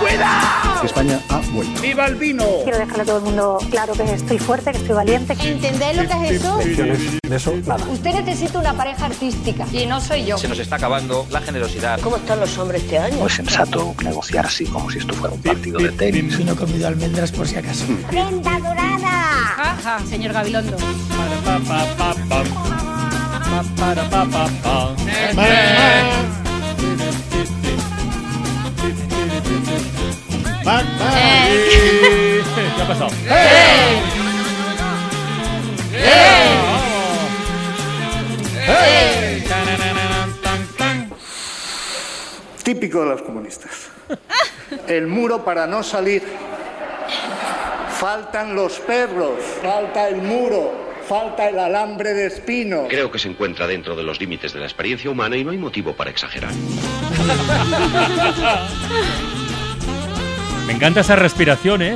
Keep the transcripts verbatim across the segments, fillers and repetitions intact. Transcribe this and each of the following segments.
¡Cuidado! España ha vuelto. ¡Viva el vino! Quiero dejarle a todo el mundo claro que estoy fuerte, que estoy valiente. ¿Entendéis lo que es eso? De eso, nada. Usted necesita una pareja artística y no soy yo. Se nos está acabando la generosidad. ¿Cómo están los hombres este año? No es sensato negociar así como si esto fuera un partido de tenis. Si no he comido almendras por si acaso. ¡Prenda dorada! Ajá, señor Gabilondo. ¿Qué ha pasado? ¡Eh! ¡Eh! ¡Eh! Típico de los comunistas. El muro para no salir. Faltan los perros, falta el muro, falta el alambre de espino. Creo que se encuentra dentro de los límites de la experiencia humana y no hay motivo para exagerar. Me encanta esa respiración, ¿eh?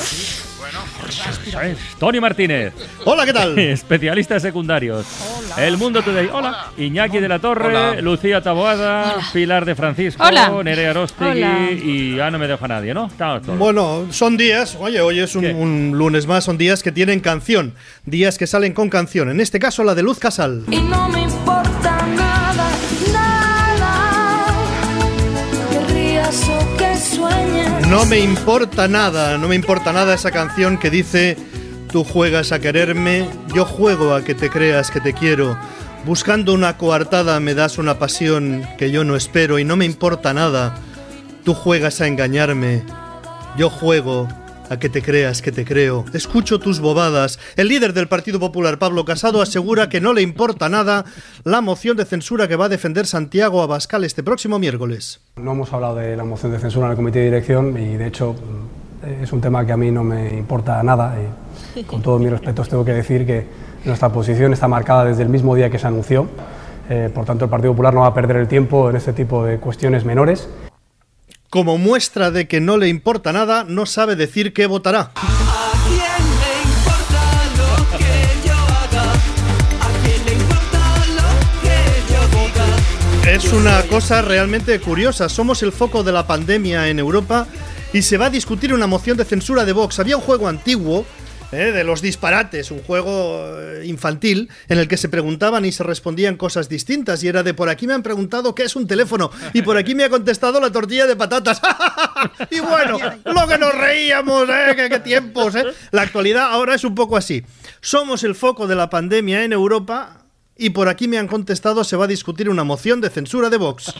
Tony Martínez. Hola, ¿qué tal? Especialistas secundarios. Hola. El Mundo Today. Hola. Iñaki de la Torre. Hola. Lucía Taboada. Hola. Pilar de Francisco. Hola. Nerea Arostegui. Hola. Y ya no me dejo a nadie, ¿no? Estamos todos. Bueno, son días, oye, hoy es un, un lunes más, son días que tienen canción. Días que salen con canción. En este caso, la de Luz Casal. Y no me importa nada, nada. Que rías o que sueñes. No me importa nada, no me importa nada esa canción que dice: tú juegas a quererme, yo juego a que te creas que te quiero. Buscando una coartada me das una pasión que yo no espero y no me importa nada. Tú juegas a engañarme, yo juego a que te creas que te creo. Escucho tus bobadas. El líder del Partido Popular, Pablo Casado, asegura que no le importa nada la moción de censura que va a defender Santiago Abascal este próximo miércoles. No hemos hablado de la moción de censura en el comité de dirección y, de hecho, es un tema que a mí no me importa nada. Y con todos mis respetos tengo que decir que nuestra posición está marcada desde el mismo día que se anunció. Eh, por tanto, el Partido Popular no va a perder el tiempo en este tipo de cuestiones menores. Como muestra de que no le importa nada, no sabe decir qué votará. ¿A quién le importa lo que yo haga? ¿A quién le importa lo que yo diga? Es una cosa realmente curiosa. Somos el foco de la pandemia en Europa y se va a discutir una moción de censura de Vox. Había un juego antiguo, eh, de los disparates, un juego infantil en el que se preguntaban y se respondían cosas distintas, y era de: por aquí me han preguntado qué es un teléfono y por aquí me ha contestado la tortilla de patatas. Y bueno, lo que nos reíamos, ¿eh? ¿Qué, qué tiempos, ¿eh? La actualidad ahora es un poco así. Somos el foco de la pandemia en Europa y por aquí me han contestado se va a discutir una moción de censura de Vox.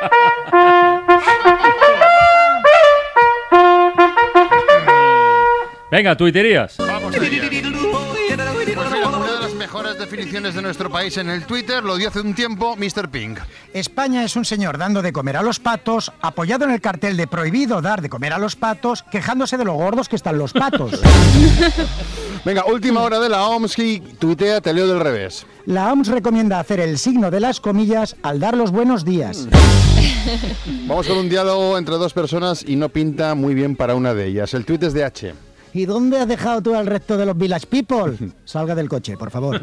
Venga, tuiterías. Vamos allá. Pues mira, una de las mejores definiciones de nuestro país en el Twitter lo dio hace un tiempo míster Pink. España es un señor dando de comer a los patos, apoyado en el cartel de prohibido dar de comer a los patos, quejándose de lo gordos que están los patos. Venga, última hora de la O M S y tuitea, te leo del revés. La O M S recomienda hacer el signo de las comillas al dar los buenos días. Vamos con un diálogo entre dos personas y no pinta muy bien para una de ellas. El tuit es de H. ¿Y dónde has dejado tú al resto de los Village People? Salga del coche, por favor.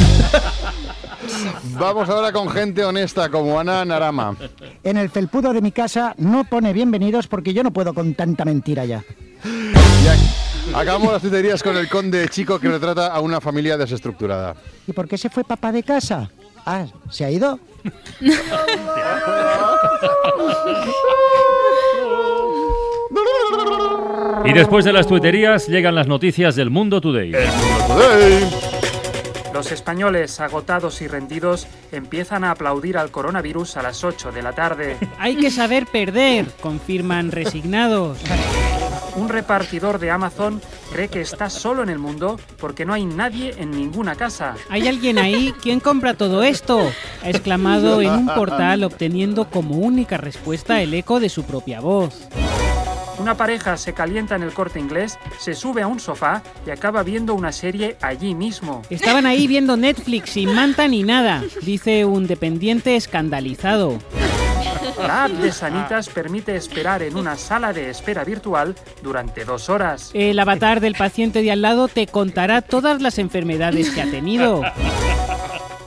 Vamos ahora con gente honesta como Ana Narama. En el felpudo de mi casa no pone bienvenidos porque yo no puedo con tanta mentira ya. Y acabamos las tuiterías con el conde Chico, que retrata a una familia desestructurada. ¿Y por qué se fue papá de casa? Ah, ¿se ha ido? Y después de las tuiterías llegan las noticias del Mundo Today. El Mundo Today. Los españoles, agotados y rendidos, empiezan a aplaudir al coronavirus a las ocho de la tarde. Hay que saber perder, confirman resignados. Un repartidor de Amazon cree que está solo en el mundo porque no hay nadie en ninguna casa. ¿Hay alguien ahí? ¿Quién compra todo esto?, ha exclamado en un portal, obteniendo como única respuesta el eco de su propia voz. Una pareja se calienta en el Corte Inglés, se sube a un sofá y acaba viendo una serie allí mismo. Estaban ahí viendo Netflix sin manta ni nada, dice un dependiente escandalizado. La app de Sanitas permite esperar en una sala de espera virtual durante dos horas. El avatar del paciente de al lado te contará todas las enfermedades que ha tenido.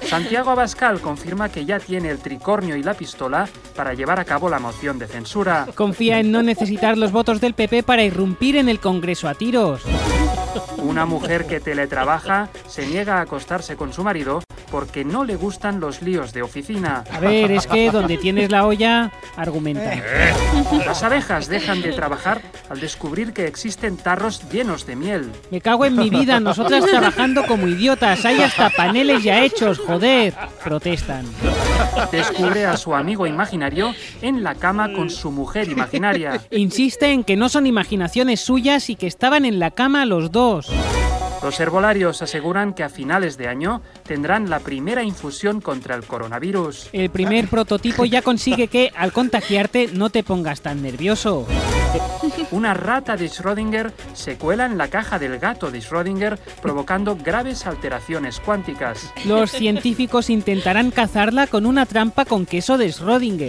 Santiago Abascal confirma que ya tiene el tricornio y la pistola para llevar a cabo la moción de censura. Confía en no necesitar los votos del P P para irrumpir en el Congreso a tiros. Una mujer que teletrabaja se niega a acostarse con su marido porque no le gustan los líos de oficina. A ver, es que donde tienes la olla, argumenta. Las abejas dejan de trabajar al descubrir que existen tarros llenos de miel. Me cago en mi vida, nosotras trabajando como idiotas, hay hasta paneles ya hechos, joder. Protestan. Descubre a su amigo imaginario en la cama con su mujer imaginaria. Insiste en que no son imaginaciones suyas y que estaban en la cama los dos. Los herbolarios aseguran que a finales de año tendrán la primera infusión contra el coronavirus. El primer prototipo ya consigue que, al contagiarte, no te pongas tan nervioso. Una rata de Schrödinger se cuela en la caja del gato de Schrödinger, provocando graves alteraciones cuánticas. Los científicos intentarán cazarla con una trampa con queso de Schrödinger.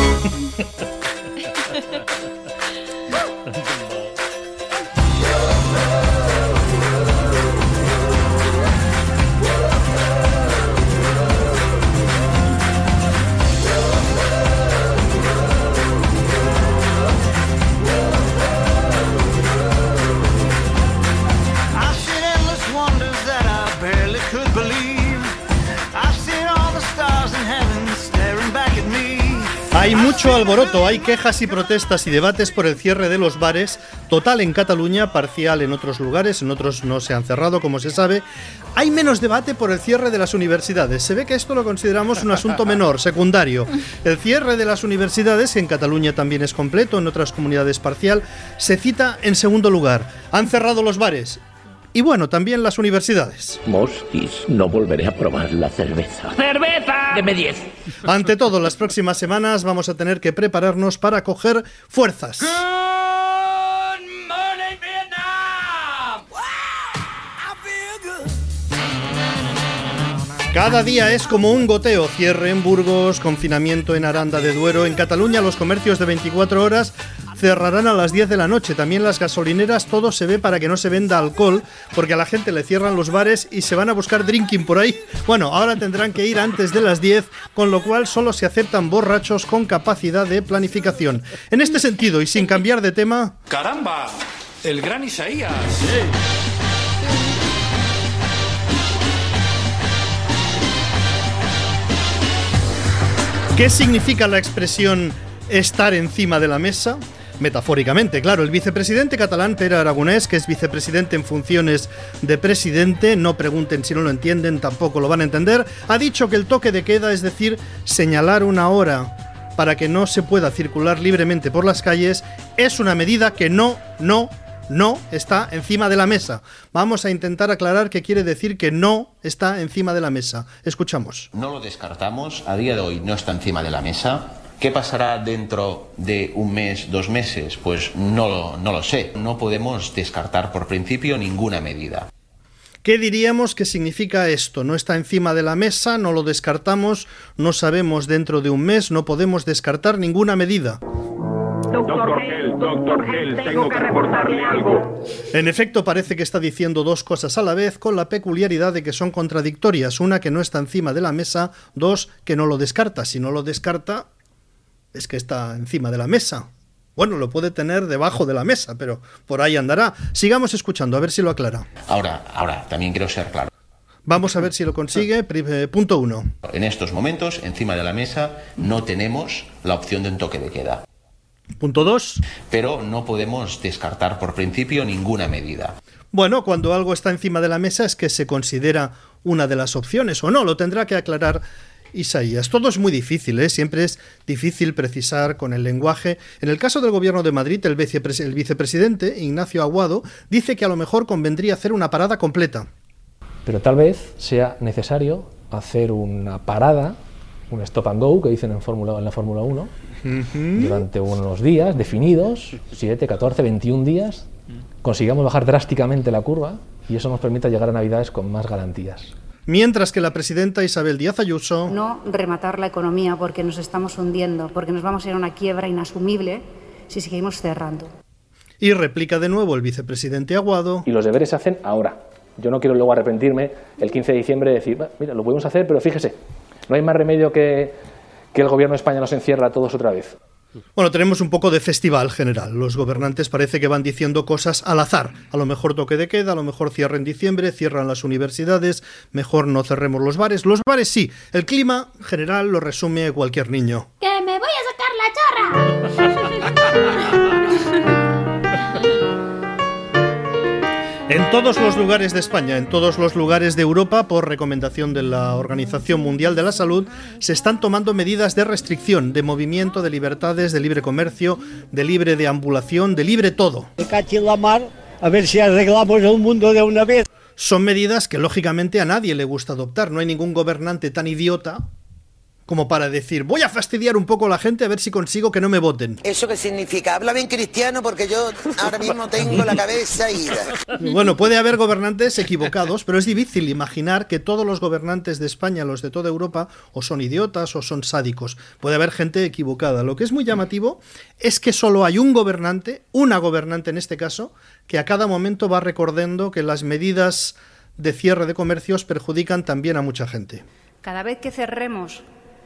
Hay mucho alboroto, hay quejas y protestas y debates por el cierre de los bares, total en Cataluña, parcial en otros lugares, en otros no se han cerrado, como se sabe. Hay menos debate por el cierre de las universidades. Se ve que esto lo consideramos un asunto menor, secundario. El cierre de las universidades, que en Cataluña también es completo, en otras comunidades parcial, se cita en segundo lugar. Han cerrado los bares. Y bueno, también las universidades. Mosquis, no volveré a probar la cerveza. ¡Cerveza! Deme diez. Ante todo, las próximas semanas vamos a tener que prepararnos para coger fuerzas. Good morning, Vietnam. Wow, I feel good. Cada día es como un goteo. Cierre en Burgos, confinamiento en Aranda de Duero. En Cataluña los comercios de veinticuatro horas cerrarán a las diez de la noche. También las gasolineras, todo se ve para que no se venda alcohol, porque a la gente le cierran los bares y se van a buscar drinking por ahí. Bueno, ahora tendrán que ir antes de las diez, con lo cual solo se aceptan borrachos con capacidad de planificación. En este sentido, y sin cambiar de tema... ¡Caramba! El gran Isaías. ¿Qué significa la expresión estar encima de la mesa? Metafóricamente, claro, el vicepresidente catalán Pere Aragonès, que es vicepresidente en funciones de presidente, no pregunten si no lo entienden, tampoco lo van a entender, ha dicho que el toque de queda, es decir, señalar una hora para que no se pueda circular libremente por las calles, es una medida que no, no, no está encima de la mesa. Vamos a intentar aclarar qué quiere decir que no está encima de la mesa. Escuchamos. No lo descartamos, a día de hoy no está encima de la mesa. ¿Qué pasará dentro de un mes, dos meses? Pues no lo, no lo sé. No podemos descartar por principio ninguna medida. ¿Qué diríamos que significa esto? No está encima de la mesa, no lo descartamos, no sabemos dentro de un mes, no podemos descartar ninguna medida. Doctor Gel, doctor Gel, tengo que reportarle algo. En efecto, parece que está diciendo dos cosas a la vez, con la peculiaridad de que son contradictorias. Una, que no está encima de la mesa. Dos, que no lo descarta. Si no lo descarta, es que está encima de la mesa. Bueno, lo puede tener debajo de la mesa, pero por ahí andará. Sigamos escuchando, a ver si lo aclara. Ahora, ahora, también quiero ser claro. Vamos a ver si lo consigue. Eh, punto uno. En estos momentos, encima de la mesa, no tenemos la opción de un toque de queda. Punto dos. Pero no podemos descartar por principio ninguna medida. Bueno, cuando algo está encima de la mesa es que se considera una de las opciones, o no, lo tendrá que aclarar Isaías. Todo es muy difícil, ¿eh? Siempre es difícil precisar con el lenguaje. En el caso del Gobierno de Madrid, el, vicepres- el vicepresidente, Ignacio Aguado, dice que a lo mejor convendría hacer una parada completa. Pero tal vez sea necesario hacer una parada, un stop and go, que dicen en, Fórmula, en la Fórmula uno, uh-huh. durante unos días definidos, siete, catorce, veintiún días, consigamos bajar drásticamente la curva y eso nos permita llegar a Navidades con más garantías. Mientras que la presidenta Isabel Díaz Ayuso... No rematar la economía porque nos estamos hundiendo, porque nos vamos a ir a una quiebra inasumible si seguimos cerrando. Y replica de nuevo el vicepresidente Aguado... Y los deberes se hacen ahora, Yo no quiero luego arrepentirme el quince de diciembre de decir, mira, lo podemos hacer, pero fíjese, no hay más remedio que, que el gobierno de España nos encierra a todos otra vez. Bueno, tenemos un poco de festival general. Los gobernantes parece que van diciendo cosas al azar. A lo mejor toque de queda, a lo mejor cierra en diciembre, cierran las universidades, mejor no cerremos los bares. Los bares sí, el clima general lo resume cualquier niño. ¡Que me voy a sacar la chorra! En todos los lugares de España, en todos los lugares de Europa, por recomendación de la Organización Mundial de la Salud, se están tomando medidas de restricción, de movimiento, de libertades, de libre comercio, de libre deambulación, de libre todo. Me cacho en la mar, a ver si arreglamos el mundo de una vez. Son medidas que lógicamente a nadie le gusta adoptar. No hay ningún gobernante tan idiota como para decir, voy a fastidiar un poco a la gente a ver si consigo que no me voten. ¿Eso qué significa? Habla bien cristiano porque yo ahora mismo tengo la cabeza ida. Bueno, puede haber gobernantes equivocados, pero es difícil imaginar que todos los gobernantes de España, los de toda Europa, o son idiotas o son sádicos. Puede haber gente equivocada. Lo que es muy llamativo es que solo hay un gobernante, una gobernante en este caso, que a cada momento va recordando que las medidas de cierre de comercios perjudican también a mucha gente. Cada vez que cerremos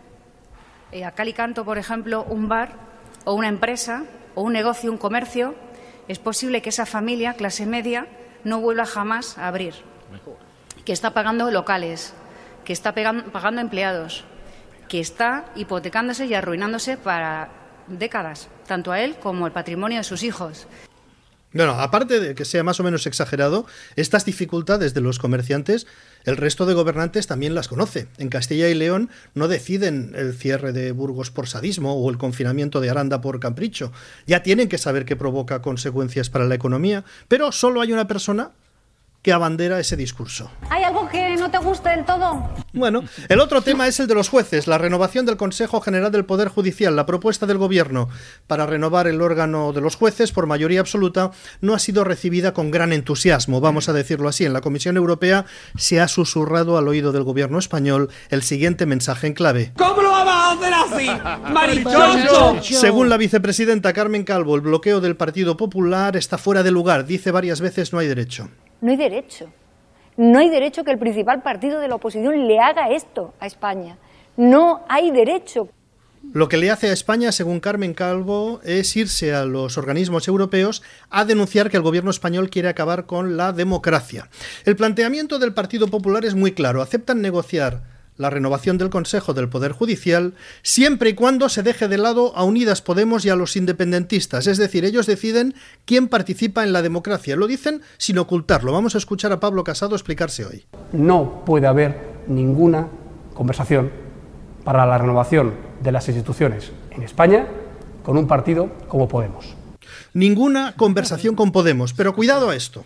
Eh, a cal y canto, por ejemplo, un bar o una empresa o un negocio, un comercio, es posible que esa familia, clase media, no vuelva jamás a abrir, que está pagando locales, que está pagando empleados, que está hipotecándose y arruinándose para décadas, tanto a él como al patrimonio de sus hijos. Bueno, aparte de que sea más o menos exagerado, estas dificultades de los comerciantes, el resto de gobernantes también las conoce. En Castilla y León no deciden el cierre de Burgos por sadismo o el confinamiento de Aranda por capricho. Ya tienen que saber que provoca consecuencias para la economía, pero solo hay una persona que abandera ese discurso. ¿Hay algo que no te guste del todo? Bueno, el otro tema es el de los jueces, la renovación del Consejo General del Poder Judicial. La propuesta del Gobierno para renovar el órgano de los jueces por mayoría absoluta no ha sido recibida con gran entusiasmo, vamos a decirlo así. En la Comisión Europea se ha susurrado al oído del Gobierno español el siguiente mensaje en clave. ¿Cómo lo vamos a hacer así? ¡Marichocho! Según la vicepresidenta Carmen Calvo, el bloqueo del Partido Popular está fuera de lugar. Dice varias veces no hay derecho. No hay derecho. No hay derecho que el principal partido de la oposición le haga esto a España. No hay derecho. Lo que le hace a España, según Carmen Calvo, es irse a los organismos europeos a denunciar que el gobierno español quiere acabar con la democracia. El planteamiento del Partido Popular es muy claro. Aceptan negociar la renovación del Consejo del Poder Judicial siempre y cuando se deje de lado a Unidas Podemos y a los independentistas. Es decir, ellos deciden quién participa en la democracia. Lo dicen sin ocultarlo. Vamos a escuchar a Pablo Casado explicarse hoy. No puede haber ninguna conversación para la renovación de las instituciones en España con un partido como Podemos. Ninguna conversación con Podemos. Pero cuidado a esto.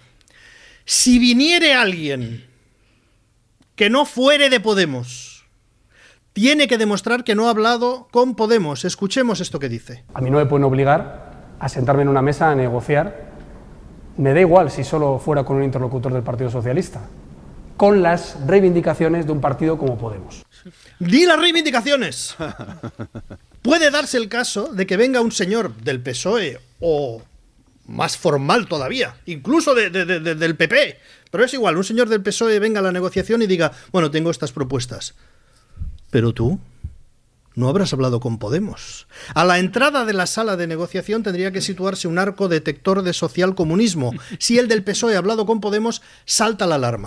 Si viniere alguien que no fuere de Podemos, tiene que demostrar que no ha hablado con Podemos. Escuchemos esto que dice. A mí no me pueden obligar a sentarme en una mesa a negociar. Me da igual si solo fuera con un interlocutor del Partido Socialista, con las reivindicaciones de un partido como Podemos. ¡Di las reivindicaciones! Puede darse el caso de que venga un señor del P S O E o más formal todavía, incluso de, de, de, del P P, pero es igual, un señor del P S O E venga a la negociación y diga, bueno, tengo estas propuestas. Pero tú no habrás hablado con Podemos. A la entrada de la sala de negociación tendría que situarse un arco detector de socialcomunismo. Si el del P S O E ha hablado con Podemos, salta la alarma.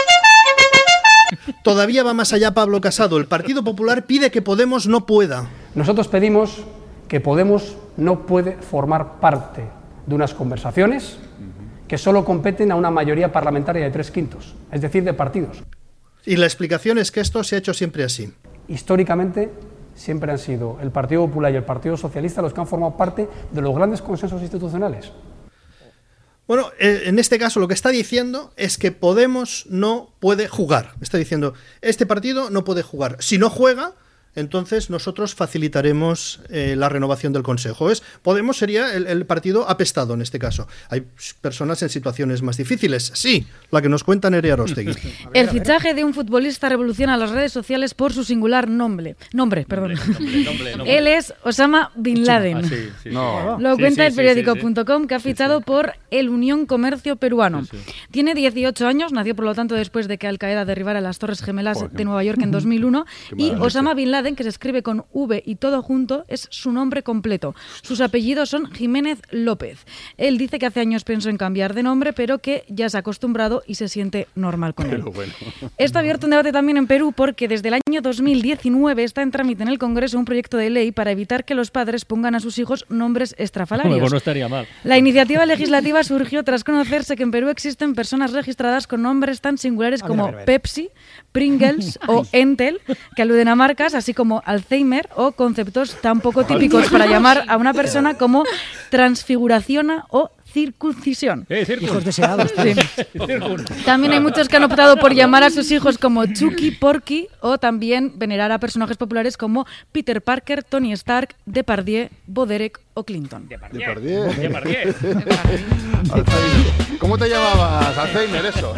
Todavía va más allá Pablo Casado. El Partido Popular pide que Podemos no pueda. Nosotros pedimos que Podemos no puede formar parte de unas conversaciones que solo competen a una mayoría parlamentaria de tres quintos, es decir, de partidos. Y la explicación es que esto se ha hecho siempre así. Históricamente siempre han sido el Partido Popular y el Partido Socialista los que han formado parte de los grandes consensos institucionales. Bueno, en este caso lo que está diciendo es que Podemos no puede jugar. Está diciendo, este partido no puede jugar. Si no juega, entonces nosotros facilitaremos eh, la renovación del Consejo. ¿Es? Podemos sería el, el partido apestado en este caso. Hay personas en situaciones más difíciles. Sí, la que nos cuenta Nerea Aróstegui. El fichaje de un futbolista revoluciona las redes sociales por su singular nombre. Nombre, perdón. Nombre, nombre, nombre. Él es Osama Bin Laden. Ah, sí, sí, No. Lo Sí, cuenta sí, el sí, periódico sí, sí. punto com, que ha fichado por el Unión Comercio Peruano. Sí, sí. Tiene dieciocho años, nació por lo tanto después de que Al Qaeda derribara las Torres Gemelas Joder, de Nueva York en dos mil uno. Qué Y maravilla. Osama Bin Laden, que se escribe con V y todo junto, es su nombre completo. Sus apellidos son Jiménez López. Él dice que hace años pensó en cambiar de nombre, pero que ya se ha acostumbrado y se siente normal con él. Pero bueno. Esto ha abierto un debate también en Perú porque desde el año dos mil diecinueve está en trámite en el Congreso un proyecto de ley para evitar que los padres pongan a sus hijos nombres estrafalarios. Bueno, no estaría mal. La iniciativa legislativa surgió tras conocerse que en Perú existen personas registradas con nombres tan singulares como Pepsi, Pringles o Entel, que aluden a marcas, así como Alzheimer o conceptos tan poco típicos para llamar a una persona como transfiguraciona o circuncisión. Eh, circun. Hijos deseados. Sí. Circun. También hay muchos que han optado por llamar a sus hijos como Chucky, Porky o también venerar a personajes populares como Peter Parker, Tony Stark, Depardieu, Bo Derek o Clinton. Depardieu. Depardieu. Alzheimer. ¿Cómo te llamabas? Alzheimer, eso.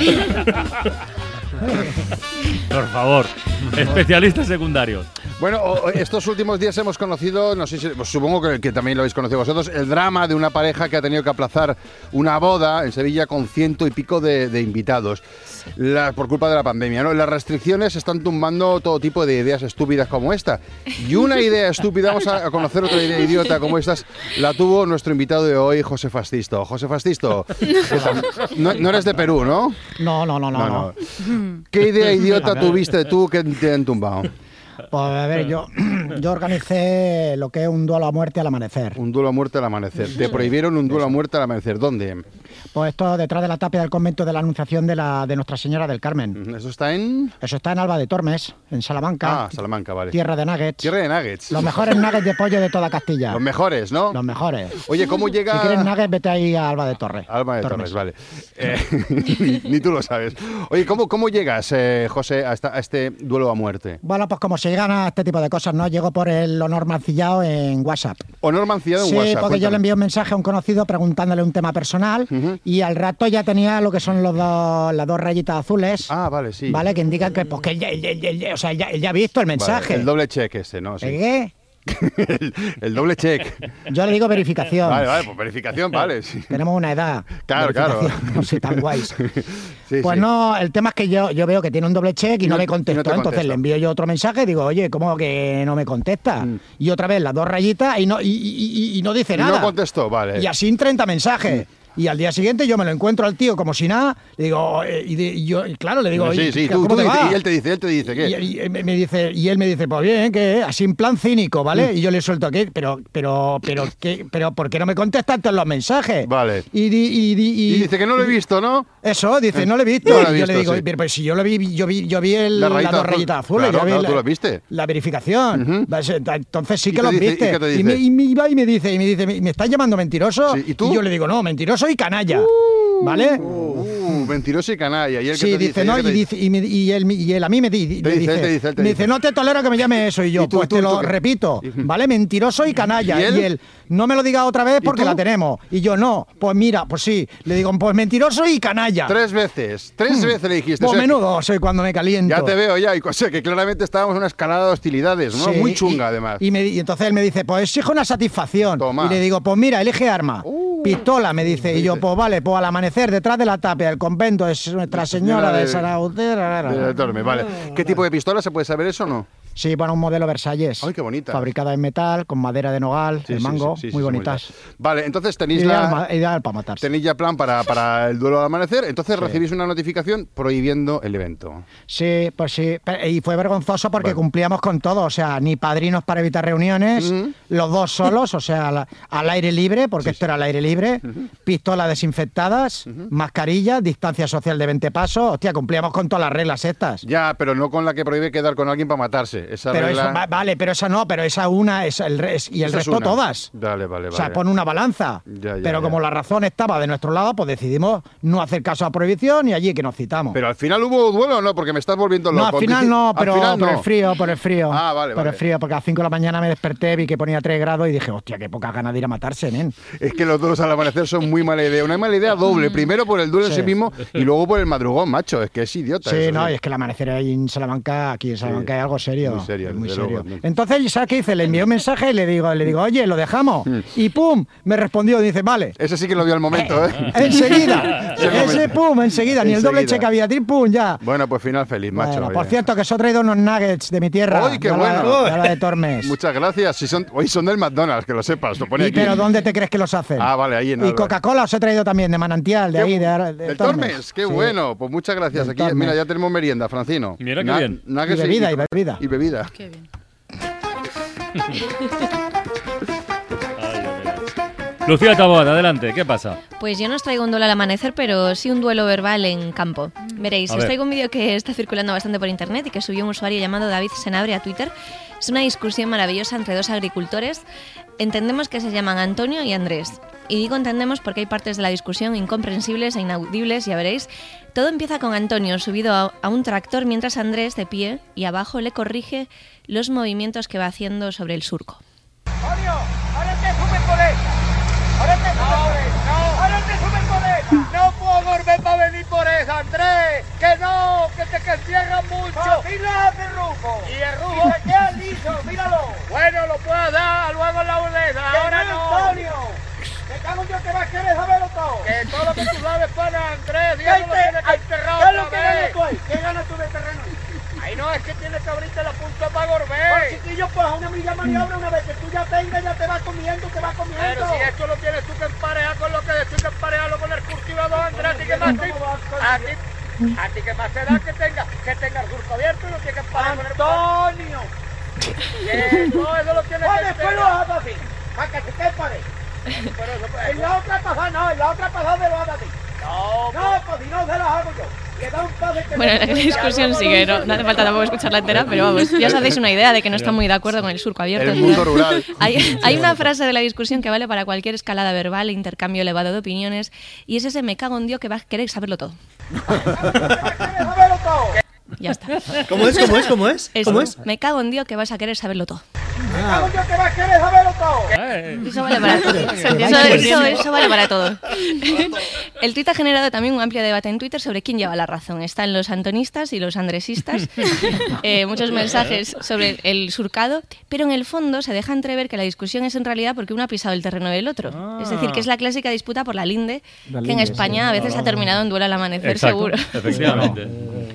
Por favor, especialistas secundarios. Bueno, o- o estos últimos días hemos conocido, no sé si, pues supongo que, que también lo habéis conocido vosotros, el drama de una pareja que ha tenido que aplazar una boda en Sevilla con ciento y pico de, de invitados, La- por culpa de la pandemia, ¿no? Las restricciones están tumbando todo tipo de ideas estúpidas como esta. Y una idea estúpida, vamos a, a conocer otra idea idiota como estas, la tuvo nuestro invitado de hoy, José Fastisto. José Fastisto, no, no eres de Perú, ¿no? No, no, no, no. no. ¿Qué idea idiota tuviste tú que te han tumbado? Pues a ver, yo, yo organicé lo que es un duelo a muerte al amanecer. Un duelo a muerte al amanecer. Te prohibieron un duelo a muerte al amanecer. ¿Dónde? Pues esto detrás de la tapia del convento de la Anunciación de, la, de Nuestra Señora del Carmen. ¿Eso está en...? Eso está en Alba de Tormes, en Salamanca. Ah, Salamanca, vale. Tierra de nuggets. Tierra de nuggets. Los mejores nuggets de pollo de toda Castilla. Los mejores, ¿no? Los mejores. Oye, ¿cómo llega...? Si quieres nuggets, vete ahí a Alba de Torres. Alba de Torres, vale. Eh, ni, ni tú lo sabes. Oye, ¿cómo, cómo llegas, eh, José, a, esta- a este duelo a muerte? Bueno, pues como se llegan a este tipo de cosas, ¿no? Llego por el honor mancillado en WhatsApp. Honor mancillado en sí, WhatsApp. porque yo le cuéntame. envié un mensaje a un conocido preguntándole un tema personal y al rato ya tenía lo que son los dos, las dos rayitas azules. Ah, vale, sí. Vale, que indican que, pues, que él, ya- él- él- él- o sea, él ya, él ya ha visto el mensaje. Vale, el doble check ese, ¿no? Sí. ¿El qué? el, el doble check. Yo le digo verificación. Vale, vale, pues verificación, vale. Sí. Tenemos una edad. Claro, claro. Verificación, no soy tan guays. Sí, Pues sí. no, el tema es que yo, yo veo que tiene un doble check y, Y no, no- me y no contestó. te Entonces contesta. le envío yo otro mensaje y digo, oye, ¿cómo que no me contesta? Y otra vez las dos rayitas y no, y, y- y- y no dice Y nada. no contestó, vale. Y así en treinta mensajes. Y al día siguiente yo me lo encuentro al tío como si nada, le digo, eh, y, de- y yo, y claro, le digo, sí, "Oye, sí, ¿cómo tú, tú te dices, va?". y él te dice, él te dice, ¿qué? Y, y- me dice, y él me dice, pues bien, que así en plan cínico, ¿vale? Mm. Y yo le suelto, ¿qué? Pero, pero, pero, ¿qué? Pero, ¿por qué no me contestas antes los mensajes? Vale. Y, di- y, di- y- Y dice que no lo he visto, ¿no? Eso, dice, no lo he visto. No lo he Y yo le visto, digo, sí. pero pues si yo lo vi, yo vi, yo vi el, La las rayita dos azul. rayitas azules. Claro, yo vi claro, la, tú lo viste. La verificación. Pues, entonces sí ¿Y que te los dice- y viste. qué te dice? me, y me iba y me dice, y me dice, ¿me estás llamando mentiroso? Sí, ¿y tú? yo le digo, no, mentiroso y canalla. ¿Vale? Uh, mentiroso y canalla. ¿Y él qué Sí, te dice, dice? no, ¿Y y, él qué te dice, y, me- y él, y él a mí me, di- Te me dice, dice, él te dice, él te me dice. dice, no te tolero que me llame eso. Y yo, ¿Y tú, pues tú, te lo tú qué? repito, ¿vale? Mentiroso y canalla. ¿Y él? no me lo diga otra vez porque tú? la tenemos. Y yo, no, pues mira, pues sí. Le digo, pues mentiroso y canalla. Tres veces, tres Mm. veces le dijiste. Pues o sea, menudo soy cuando me caliento. Ya te veo ya, y o sea, que claramente estábamos en una escalada de hostilidades, ¿no? Sí, Muy chunga, y- además. Y, me- y entonces él me dice, pues exijo una satisfacción. Toma. Uh. Y le digo, pues mira, elige arma. Pistola, me dice. Y yo, pues vale, pues al amanecer, detrás de la tapia del convento de Nuestra Señora de Sarautera. de Tormes, vale. ¿Qué tipo de pistola? ¿Se puede saber eso o no? Sí, bueno, un modelo Versalles. Ay, qué bonita. Fabricada en metal, con madera de nogal, Sí, el sí, mango, sí, sí, sí, muy sí, bonitas. Vale, entonces tenéis Ideal, la... ma- ideal para matarse. Tenéis ya plan para, para el duelo al amanecer, entonces Sí. recibís una notificación prohibiendo el evento. Sí, pues sí. Pe- Y fue vergonzoso porque cumplíamos con todo. O sea, ni padrinos para evitar reuniones, los dos solos, o sea, al, al aire libre, porque esto era al aire libre, pistolas desinfectadas, mascarillas, distancia social de veinte pasos. Hostia, cumplíamos con todas las reglas estas. Ya, pero no con la que prohíbe quedar con alguien para matarse. Vale, esa pero regla... eso, va- vale, pero esa no, pero esa una es el res- y el Esa es resto una. todas. Vale, vale, O sea, vale. pon una balanza. Ya, ya, pero ya. como la razón estaba de nuestro lado, pues decidimos no hacer caso a prohibición y allí que nos citamos. Pero al final hubo duelo o no, porque me estás volviendo loco. No, al final no, Al pero final por no. el frío, por el frío. Ah, vale, Por vale. el frío, porque a las cinco de la mañana me desperté, vi que ponía tres grados y dije, hostia, qué pocas ganas de ir a matarse, nen. Es que los duelos al amanecer son muy mala idea. Una mala idea doble. Primero por el duelo en Sí. sí mismo y luego por el madrugón, macho. Es que es idiota. Sí, eso, no, y es que el amanecer ahí en Salamanca, aquí en Salamanca hay algo serio. Muy serio, muy desde serio. luego. Entonces, ¿sabes qué hice? Le envié un mensaje y le digo, le digo, oye, lo dejamos. Y pum, me respondió, dice, vale. Ese sí que lo dio al momento, ¿eh? Enseguida. Sí, al Ese momento. pum, enseguida. Ni el doble Enseguida. cheque había, tir, pum, ya. Bueno, pues final feliz, macho. Bueno, oye. por cierto, que os he traído unos nuggets de mi tierra. ¡Uy, qué de la- bueno! de la de Tormes. Muchas gracias. Si son, hoy son del McDonald's, que lo sepas. Lo pone ¿Y aquí. pero dónde te crees que los hacen? Ah, vale, ahí en Y Alba. Coca-Cola os he traído también, de manantial, de Qué ahí, de, bu- de del Tormes. Tormes, qué Sí. bueno. Pues muchas gracias. Del Aquí, Tormes. mira, ya tenemos merienda, Francino. Mira qué Na- bien. nuggets Y bebida, y bebida. Y bebida. Qué bien. Lucía Taboada, adelante, ¿qué pasa? Pues yo no os traigo un duelo al amanecer, pero sí un duelo verbal en campo. Veréis, A os ver. traigo un vídeo que está circulando bastante por internet y que subió un usuario llamado David Senabre a Twitter. Es una discusión maravillosa entre dos agricultores. Entendemos que se llaman Antonio y Andrés. Y digo entendemos porque hay partes de la discusión incomprensibles e inaudibles, ya veréis. Todo empieza con Antonio subido a, a un tractor mientras Andrés, de pie y abajo, le corrige los movimientos que va haciendo sobre el surco. Antonio, ahora te suben por esa. Ahora te suben por esa. Ahora te suben por esa. No puedo volver para venir por esa, Andrés. Que no, que te que cierran mucho. Así lo hace Rufo. Y el Rufo se queda liso, míralo. Bueno, lo puedo dar luego en la boleta. Ahora no. Antonio. Me cago en Dios, que vas a querer saberlo todo. Que todo lo que tú sabes para Andrés, Dios lo tiene que enterrar otra vez. ¿Qué ganas tú ahí? ¿Qué ganas tú de terreno? Ahí no, es que tienes que abrirte la punta para Gorbé. Pues chiquillo, pues a una milla maniobra, una vez que tú ya tengas, ya te vas comiendo, te vas comiendo. Pero si esto lo tienes tú que emparejar con lo que estoy que emparejarlo con el cultivador, Andrés, a ti que más te... A ti, a ti que más te da que tenga, que tenga el surco abierto y lo tienes que emparejar con el... ¡Antonio! Que todo eso lo tienes que... Después lo hagas así, para que se te pare. En la otra pasada no, en la otra pasada me lo hagas así. No, no, pues si no se las hago yo. Le da un pase que Bueno, la discusión sigue, no, no hace falta tampoco escucharla entera, pero vamos, ya os hacéis una idea de que no está muy de acuerdo con el surco abierto. El mundo rural. Hay, hay una frase de la discusión que vale para cualquier escalada verbal e intercambio elevado de opiniones, y es ese me cago en Dios que vas a querer saberlo todo. Ya está. ¿Cómo es? ¿Cómo es? ¿Cómo es? Eso, ¿Cómo es? Me cago en Dios que vas a querer saberlo todo. Me cago en Dios que vas a querer saberlo todo. Eso vale para todo. Eso, eso- eso vale para todo. El tuit ha generado también un amplio debate en Twitter sobre quién lleva la razón. Están los antonistas y los andresistas. Eh, muchos mensajes sobre el surcado, pero en el fondo se deja entrever que la discusión es en realidad porque uno ha pisado el terreno del otro. Es decir, que es la clásica disputa por la linde, La que en linde, España sí. a veces ha terminado en duelo al amanecer, Exacto, seguro. efectivamente.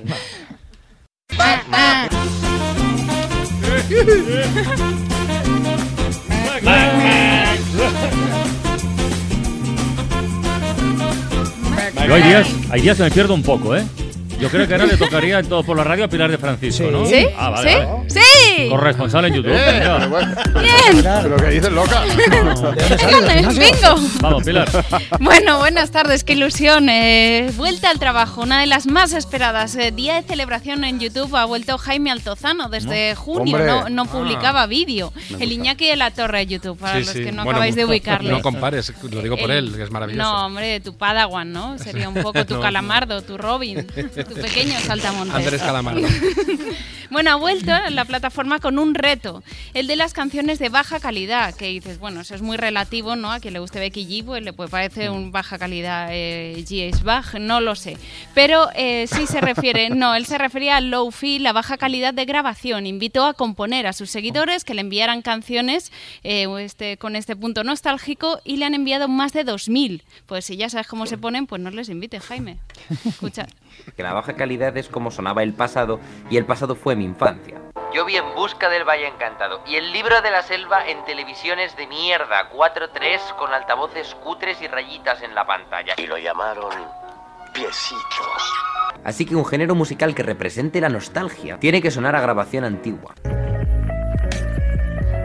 Yo hay días, hay días que me pierdo un poco, ¿eh? Yo creo que ahora le tocaría en todo por la radio a Pilar de Francisco, ¿no? ¿Sí? Ah, vale, ¿Sí? vale. ¡Sí! Corresponsal en YouTube. Eh, venga. ¡Bien! Pero que dices, loca. ¡Bingo! Vamos, Pilar. Bueno, buenas tardes, qué ilusión. Eh, vuelta al trabajo, una de las más esperadas. Eh, día de celebración en YouTube ha vuelto Jaime Altozano. Desde junio Hombre. no, no Ah. publicaba vídeo. Me El gusta. Iñaki de la Torre de YouTube, para Sí, los sí. que no Bueno, acabáis de ubicarle. No compares, lo digo por él, que es maravilloso. No, hombre, tu Padawan, ¿no? Sería un poco tu No. Calamardo, tu Robin, tu pequeño saltamontes. Andrés Calamardo. Bueno, ha vuelto en la plataforma con un reto, el de las canciones de baja calidad, que dices, bueno, eso es muy relativo, ¿no? A quien le guste Becky G, pues le puede parecer un baja calidad eh, G H Bach, no lo sé. Pero eh, sí se refiere, no, él se refería al low-fi, la baja calidad de grabación. Invitó a componer a sus seguidores que le enviaran canciones eh, este, con este punto nostálgico y le han enviado más de dos mil. Pues si ya sabes cómo se ponen, pues no les invite, Jaime. Escucha. Que la baja calidad es como sonaba el pasado y el pasado fue mi infancia. Yo vi En busca del Valle Encantado y El libro de la selva en televisiones de mierda, cuatro tres con altavoces cutres y rayitas en la pantalla. Y lo llamaron piecitos. Así que un género musical que represente la nostalgia tiene que sonar a grabación antigua.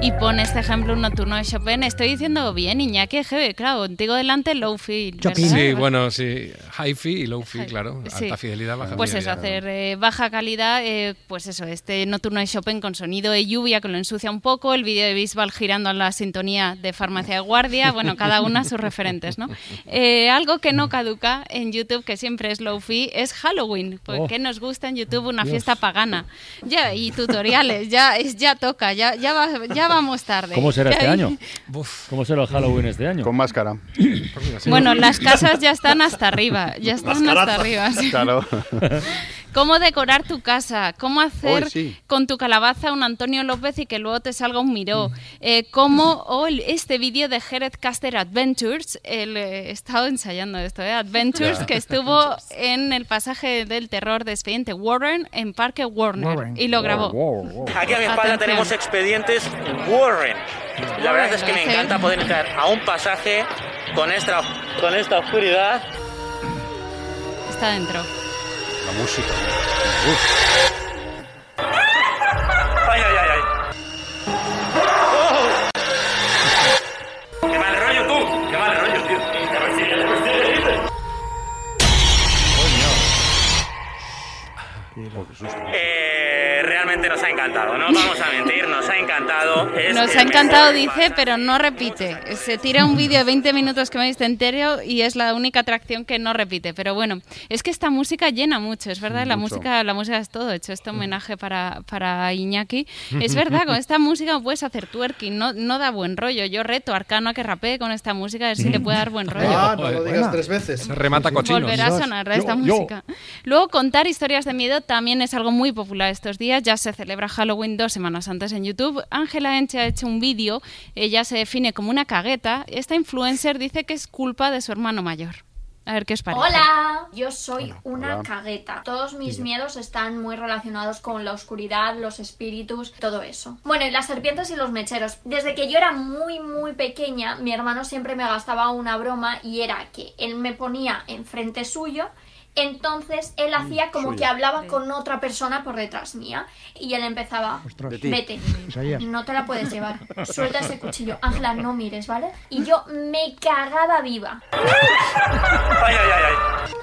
y pone este ejemplo, un nocturno de Chopin. Estoy diciendo bien, Iñaki, que claro, contigo delante low-fi. Sí, bueno, sí, hi-fi y low-fi, claro, Sí. alta fidelidad, baja Pues fidelidad. eso, hacer eh, baja calidad, eh, pues eso, este nocturno de Chopin con sonido de lluvia que lo ensucia un poco, el vídeo de Bisbal girando en la sintonía de Farmacia de Guardia, bueno, cada una sus referentes, ¿no? Eh, algo que no caduca en YouTube, que siempre es low-fi, es Halloween, porque Oh. nos gusta en YouTube una Dios. fiesta pagana. Ya, y tutoriales, ya, es, ya toca, ya, ya, va, ya vamos tarde. ¿Cómo será Ya este hay- año? ¿Cómo será el Halloween este año? Con máscara. Bueno, las casas ya están hasta arriba, ya están hasta Mascaraza. arriba. sí. Claro. ¿Cómo decorar tu casa? ¿Cómo hacer Hoy sí. con tu calabaza un Antonio López y que luego te salga un Miró? Eh, ¿Cómo o el- este vídeo de Jared Caster Adventures? El, eh, he estado ensayando esto, ¿eh? Adventures, Ya. que estuvo en el pasaje del terror de Expediente Warren en Parque Warner Warren. y lo grabó. Aquí a mi espalda Atención. tenemos expedientes Warren. La verdad es que me Warren, encanta poder entrar a un pasaje con esta, con esta oscuridad. Está dentro. La música. Ay, ay, ay, ay. ¡Oh! ¡Qué mal rollo tú! ¡Qué mal rollo, tío! ¡Que persigue, que persigue! Eh, realmente nos ha encantado, no vamos a mentir, nos ha encantado. Es Nos el ha encantado, mejor dice, pero no repite. Se tira un vídeo de veinte minutos que me viste entero y es la única atracción que no repite. Pero bueno, es que esta música llena mucho, es verdad, la Mucho. música la música es todo. He hecho este homenaje para, para Iñaki. Es verdad, con esta música puedes hacer twerking, no, no da buen rollo. Yo reto a Arcano a que rapee con esta música, a ver si le puede dar buen rollo. Ah, no lo digas tres veces. Remata cochinos. Volverá a sonar esta Yo, yo. música. Luego, contar historias de miedo también es algo muy popular estos días. Ya se celebra Halloween dos semanas antes en YouTube. Ángela Enche ha hecho un vídeo. Ella se define como una cagueta. Esta influencer dice que es culpa de su hermano mayor. A ver qué os parece. Hola, yo soy una Hola. cagueta. Todos mis miedos están muy relacionados con la oscuridad, los espíritus, todo eso. Bueno, y las serpientes y los mecheros. Desde que yo era muy muy pequeña, mi hermano siempre me gastaba una broma y era que él me ponía enfrente suyo. Entonces él hacía como suya. que hablaba con otra persona por detrás mía y él empezaba, Ostras. De ti. vete, Isaías. no te la puedes llevar, suelta ese cuchillo, Ángela, no mires, ¿vale? Y yo me cagaba viva. Ay, ay, ay, ay.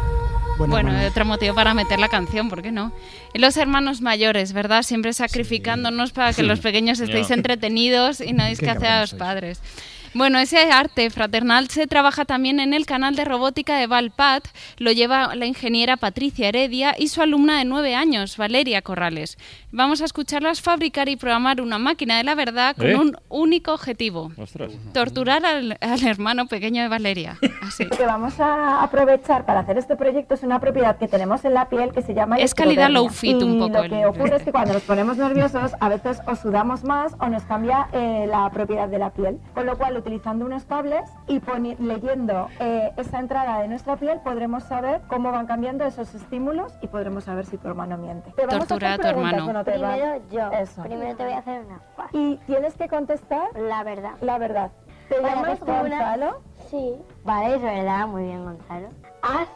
Bueno, otro motivo para meter la canción, ¿por qué no? Y los hermanos mayores, ¿verdad? Siempre sacrificándonos para que los pequeños estéis Ya. entretenidos y no deis Qué que hacer a los cabrones padres. Bueno, ese arte fraternal se trabaja también en el canal de robótica de Valpat. Lo lleva la ingeniera Patricia Heredia y su alumna de nueve años, Valeria Corrales. Vamos a escucharlas fabricar y programar una máquina de la verdad con ¿Eh? un único objetivo. Ostras. Torturar al, al hermano pequeño de Valeria. Así. Lo que vamos a aprovechar para hacer este proyecto es una propiedad que tenemos en la piel que se llama Es calidad electrodermia. low fit un Y poco lo el- que ocurre es que cuando nos ponemos nerviosos a veces o sudamos más o nos cambia eh, la propiedad de la piel. Con lo cual, utilizando unos cables y poni- leyendo eh, esa entrada de nuestra piel podremos saber cómo van cambiando esos estímulos y podremos saber si tu hermano miente. Te vamos Tortura hacer a tu preguntas, hermano. bueno, te va- Primero yo. Eso. Primero te voy a hacer una fácil. Y tienes que contestar La verdad. la verdad. ¿Te Para llamas responder- Gonzalo? Sí. Vale, es verdad. Muy bien, Gonzalo. ¿Has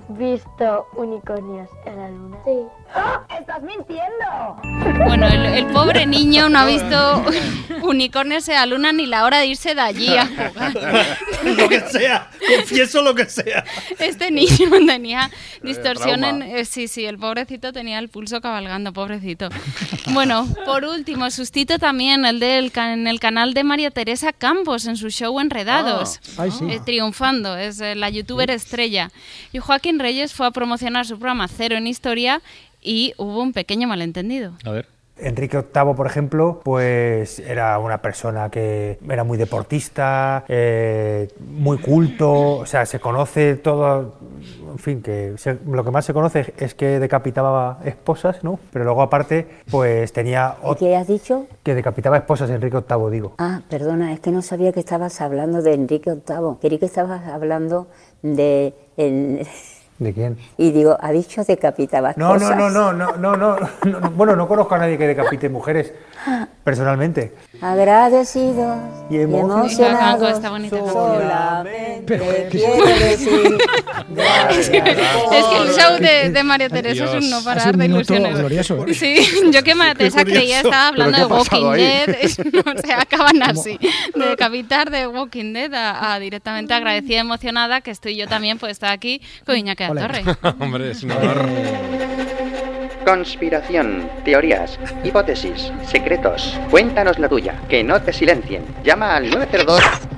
visto unicornios en la luna? Sí. ¡Ah! ¡Estás mintiendo! Bueno, el, el pobre niño no ha visto unicornios en la luna ni la hora de irse de allí a jugar. Lo que sea, confieso lo que sea. Este niño tenía distorsión trauma. en... eh, sí, sí, el pobrecito tenía el pulso cabalgando, pobrecito. Bueno, por último, sustito también el del ca- en el canal de María Teresa Campos en su show Enredados. Ah, ay, sí. Eh, triunfando, es eh, la youtuber estrella. Y Joaquín Reyes fue a promocionar su programa Cero en Historia y hubo un pequeño malentendido. A ver. Enrique octavo, por ejemplo, pues era una persona que era muy deportista, eh, muy culto, o sea, se conoce todo, en fin, que se- lo que más se conoce es que decapitaba esposas, ¿no? Pero luego aparte, pues tenía... ot- ¿Qué has dicho? Que decapitaba esposas, Enrique octavo, digo. Ah, perdona, es que no sabía que estabas hablando de Enrique octavo. Creí que estabas hablando de... el- ¿De quién? Y digo, ha dicho decapitaba No, no, cosas. no, no, no, no, no, no, no, bueno, no conozco a nadie que decapite mujeres. personalmente. Agradecidos y y emocionados. emocionados. Está bonita. Solamente quiero decir Es que, es que el show de, de María Teresa es un no parar un de minuto ilusiones. glorioso, ¿eh? Sí, yo que María Teresa creía estaba hablando de ¿Pero qué ha pasado Walking ahí? Dead. Es- no, o sea, acaban así. De decapitar de Walking Dead a, a directamente agradecida, emocionada, que estoy yo también por estar aquí con Iñaki de la Torre. Hombre, es un honor. Conspiración, teorías, hipótesis, secretos. Cuéntanos la tuya, que no te silencien. Llama al nueve cero dos.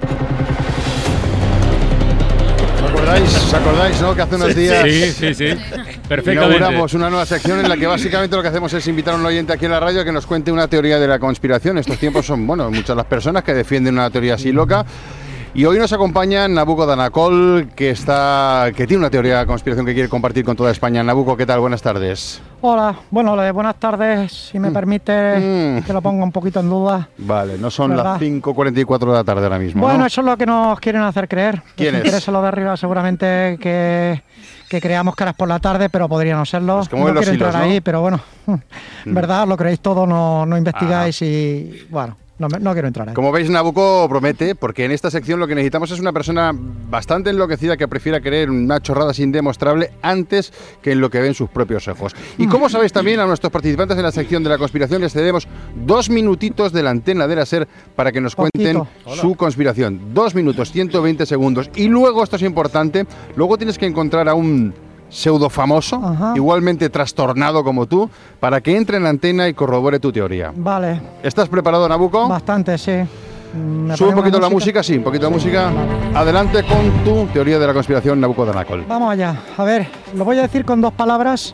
¿Os acordáis, ¿Os acordáis, no? Que hace unos días Sí, sí, sí. Perfectamente. inauguramos una nueva sección en la que básicamente lo que hacemos es invitar a un oyente aquí en la radio que nos cuente una teoría de la conspiración. Estos tiempos son, bueno, muchas las personas que defienden una teoría así loca. Y hoy nos acompaña Nabucco Danacol, que está, que tiene una teoría de conspiración que quiere compartir con toda España. Nabucco, ¿qué tal? Buenas tardes. Hola, bueno, lo de buenas tardes, si me permite Mm. que lo ponga un poquito en duda. Vale, no son ¿Verdad? las cinco cuarenta y cuatro de la tarde ahora mismo, Bueno, ¿no? eso es lo que nos quieren hacer creer. ¿Quién Les es? interesa lo de arriba, seguramente que, que creamos que ahora es por la tarde, pero podría no serlo. Pues como no ven los quiero entrar hilos, ¿no? ahí, pero bueno, ¿verdad? Lo creéis todo, no, no investigáis y bueno, no, me- no quiero entrar ahí. Como veis, Nabucco promete, porque en esta sección lo que necesitamos es una persona bastante enloquecida que prefiera creer una chorrada indemostrable antes que en lo que ven sus propios ojos. Y como sabéis también, a nuestros participantes en la sección de la conspiración les cedemos dos minutitos de la antena de la SER para que nos cuenten Poquito. su conspiración. Dos minutos, ciento veinte segundos. Y luego, esto es importante, luego tienes que encontrar a un pseudo famoso, igualmente trastornado como tú, para que entre en la antena y corrobore tu teoría. Vale, ¿Estás preparado, Nabucco? bastante, sí. Mm, ¿me Sube un ponemos poquito la música, sí, un poquito de música. Adelante con tu teoría de la conspiración, Nabucco Danacol. Vamos allá. A ver, lo voy a decir con dos palabras.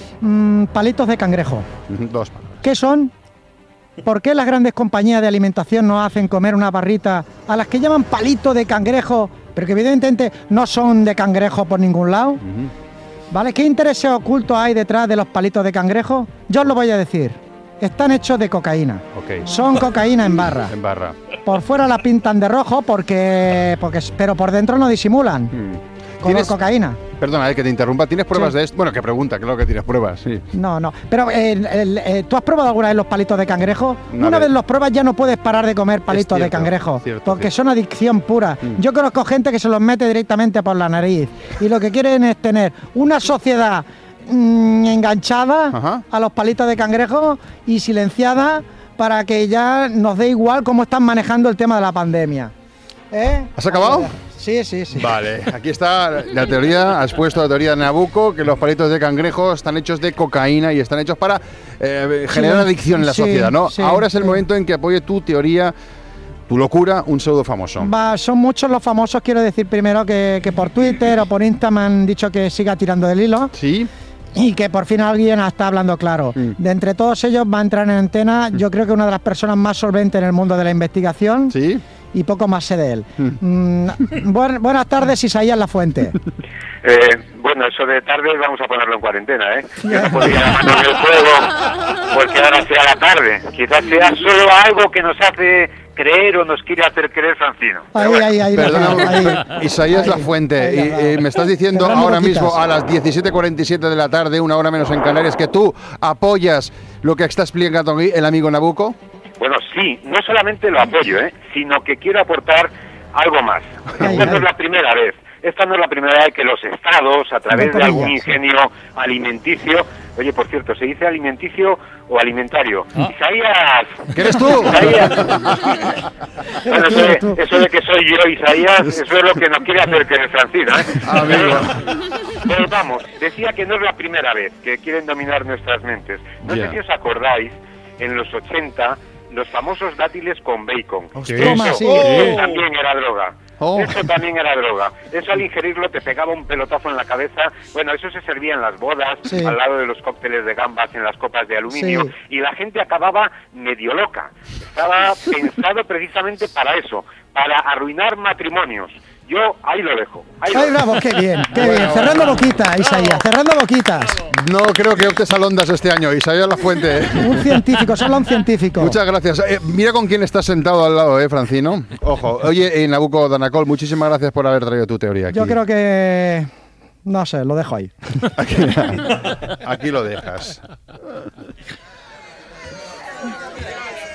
Mm, palitos de cangrejo. Dos. ¿Qué son? ¿Por qué las grandes compañías de alimentación nos hacen comer una barrita a las que llaman palito de cangrejo, pero que evidentemente no son de cangrejo por ningún lado? ¿Vale? ¿Qué intereses ocultos hay detrás de los palitos de cangrejo? Yo os lo voy a decir. Están hechos de cocaína. Ok. Son cocaína en barra. En barra. Por fuera la pintan de rojo porque, porque pero por dentro no disimulan. Color ¿Tienes- cocaína. Perdona, eh, que te interrumpa. ¿Tienes pruebas Sí. de esto? Bueno, que pregunta, claro que tienes pruebas, sí. No, no. Pero eh, el- el- eh, ¿tú has probado alguna vez los palitos de cangrejo? Una Una vez. vez los pruebas ya no puedes parar de comer palitos de cierto, cangrejo. cierto, porque cierto. son adicción pura. Mm. Yo conozco gente que se los mete directamente por la nariz. Y lo que quieren es tener una sociedad mm, enganchada a los palitos de cangrejo y silenciada para que ya nos dé igual cómo están manejando el tema de la pandemia. ¿Eh? ¿Has acabado? Sí, sí, sí. Vale, aquí está la teoría, has puesto la teoría de Nabucco, que los palitos de cangrejo están hechos de cocaína y están hechos para eh, generar Sí, adicción en la sí, sociedad, ¿no? sí, Ahora es el sí. momento en que apoye tu teoría, tu locura, un pseudo famoso. Va, son muchos los famosos, quiero decir primero que, que por Twitter o por Insta me han dicho que siga tirando del hilo. Sí. Y que por fin alguien está hablando claro. De entre todos ellos va a entrar en antena, yo creo que una de las personas más solventes en el mundo de la investigación. Sí. Y poco más sé de él. Mm, buen- buenas tardes, Isaías Lafuente. Eh, bueno, eso de tarde vamos a ponerlo en cuarentena, ¿eh? Yo no podía llamarnos el juego porque ahora sea la tarde. Quizás sea solo algo que nos hace creer o nos quiere hacer creer Francino. Ahí, ahí, ahí. Perdona, ahí. Isaías Ahí, Lafuente, ahí, y, ahí. y me estás diciendo Cerrando ahora boquitas. mismo a las diecisiete cuarenta y siete de la tarde, una hora menos en Canarias, que tú apoyas lo que está explicando aquí el amigo Nabucco. Bueno, sí, no solamente lo apoyo, ¿eh? Sino que quiero aportar algo más. Esta no es la primera vez. Esta no es la primera vez que los estados, a través de algún ingenio alimenticio, oye, por cierto, ¿se dice alimenticio o alimentario? Isaías. ¿Qué eres tú? Isaías. Bueno, eso de, eso de que soy yo, Isaías, eso es lo que nos quiere hacer creer Francina, ¿eh? Pero, pero vamos, decía que no es la primera vez que quieren dominar nuestras mentes. No Ya. sé si os acordáis, en los ochenta, los famosos dátiles con bacon. Sí. Eso Toma, sí. también era droga. Oh. Eso también era droga. Eso al ingerirlo te pegaba un pelotazo en la cabeza. Bueno, eso se servía en las bodas, Sí. al lado de los cócteles de gambas en las copas de aluminio, Sí. y la gente acababa medio loca. Estaba pensado precisamente para eso, para arruinar matrimonios. Yo ahí lo dejo. Ahí lo Ay, dejo. bravo, qué bien, qué bien. Cerrando boquitas, Isaías, cerrando boquitas. No creo que optes a Londas este año, Isaías Lafuente. Un científico, solo un científico. Muchas gracias. Eh, mira con quién estás sentado al lado, ¿eh, Francino? Ojo. Oye, eh, Nabucco Danacol, muchísimas gracias por haber traído tu teoría aquí. Yo creo que... No sé, lo dejo ahí. Aquí, aquí lo dejas.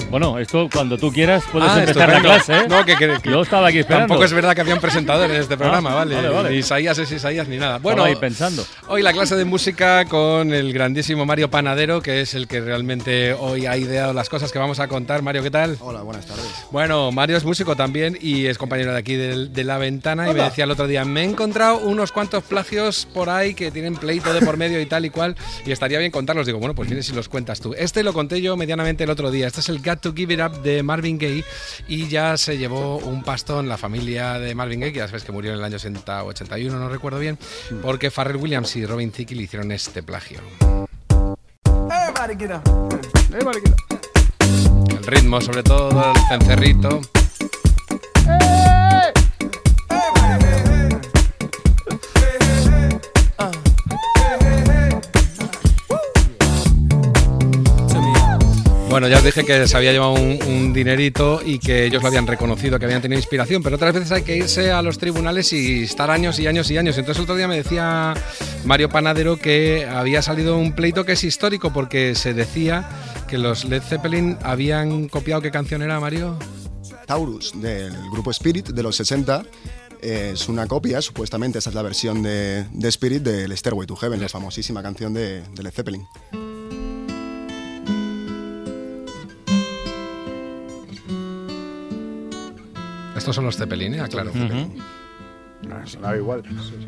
Bueno, esto cuando tú quieras puedes Ah, empezar la estupendo. clase, ¿eh? No, que, que- que- Yo estaba aquí esperando. Tampoco es verdad que había un presentador en este programa, Ah, ¿vale? vale, vale. Ni Isaías es Isaías ni nada. Bueno, Estaba ahí pensando. hoy la clase de música con el grandísimo Mario Panadero, que es el que realmente hoy ha ideado las cosas que vamos a contar. Mario, ¿qué tal? Hola, buenas tardes. Bueno, Mario es músico también y es compañero de aquí de, de La Ventana. Y me Hola. decía el otro día, me he encontrado unos cuantos plagios por ahí que tienen pleito de por medio y tal y cual, y estaría bien contarlos. Digo, bueno, pues vienes si los cuentas tú. Este lo conté yo medianamente el otro día. Este es el Got to Give It Up de Marvin Gaye, y ya se llevó un pastón la familia de Marvin Gaye, que ya sabes que murió en el año ochenta o ochenta y uno, no recuerdo bien, porque Pharrell Williams y Robin Thicke le hicieron este plagio. Everybody get up. Everybody get up. El ritmo, sobre todo, el cencerrito. Bueno, ya os dije que se había llevado un, un dinerito y que ellos lo habían reconocido, que habían tenido inspiración, pero otras veces hay que irse a los tribunales y estar años y años y años. Entonces el otro día me decía Mario Panadero que había salido un pleito que es histórico, porque se decía que los Led Zeppelin habían copiado. ¿Qué canción era, Mario? Taurus, del grupo Spirit de los sesenta. Es una copia, supuestamente, esa es la versión de, de Spirit del Stairway to Heaven, la famosísima canción de, de Led Zeppelin. Estos son los Zeppelin, ¿eh? Claro. Uh-huh. Ah, sonaba igual.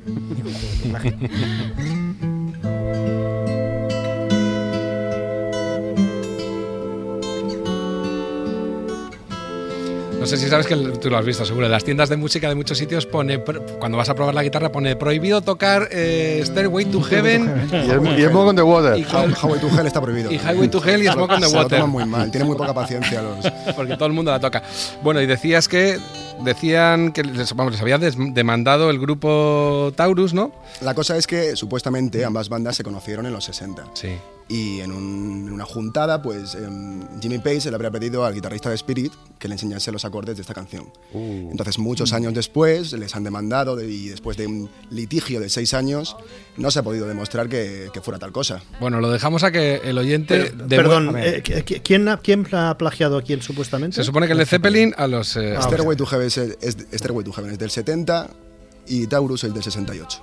No sé si sabes que tú lo has visto, seguro. En las tiendas de música de muchos sitios pone, cuando vas a probar la guitarra, pone prohibido tocar eh, Stairway to Heaven. Y el, y el Smoke on the Water. Y cuál- Highway to Hell está prohibido. Y Highway to Hell y Se lo- Smoke on the se lo Water. toman muy mal, tienen muy poca paciencia los... Porque todo el mundo la toca. Bueno, y decías que decían que les, vamos, les había des- demandado el grupo Taurus, ¿no? La cosa es que supuestamente ambas bandas se conocieron en los sesenta. Sí. Y en, un- en una juntada, pues em, Jimmy Page le habría pedido al guitarrista de Spirit que le enseñase los acordes de esta canción. Entonces, muchos años después, les han demandado de- y después de un litigio de seis años, no se ha podido demostrar que, que fuera tal cosa. Bueno, lo dejamos a que el oyente... Pero, de- perdón, a eh, ver. ¿qui- ¿quién, ha, ¿quién ha plagiado aquí el supuestamente? Se supone que el de Zeppelin a los... eh, Ah, Stairway to Heaven es, es- Stairway to Heaven es del setenta y Taurus es del sesenta y ocho.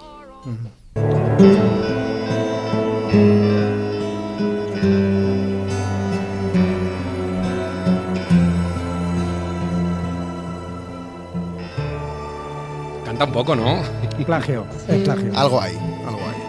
Canta un poco, ¿no? Plagio, es plagio. Algo hay, algo hay.